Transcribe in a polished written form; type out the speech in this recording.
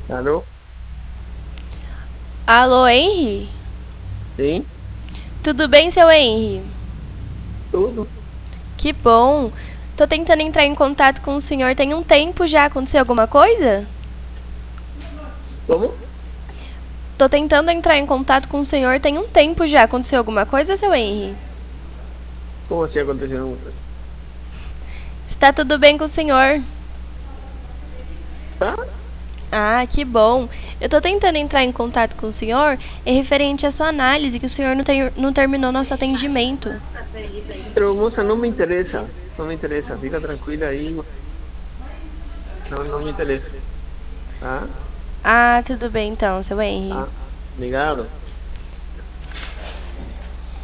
Alô? Alô, Henry? Sim? Tudo bem, seu Henry? Tudo? Que bom. Tô tentando entrar em contato com o senhor tem um tempo já. Aconteceu alguma coisa? Como? Tô tentando entrar em contato com o senhor tem um tempo já. Aconteceu alguma coisa, seu Henry? Como assim aconteceu alguma coisa? Está tudo bem com o senhor? Tá? Ah, que bom. Eu tô tentando entrar em contato com o senhor em referente à sua análise, que o senhor não terminou nosso atendimento. Pero, moça, não me interessa. Não me interessa. Fica tranquila aí. Não me interessa. Tá? Ah, tudo bem então, seu Henry. Tá? Obrigado.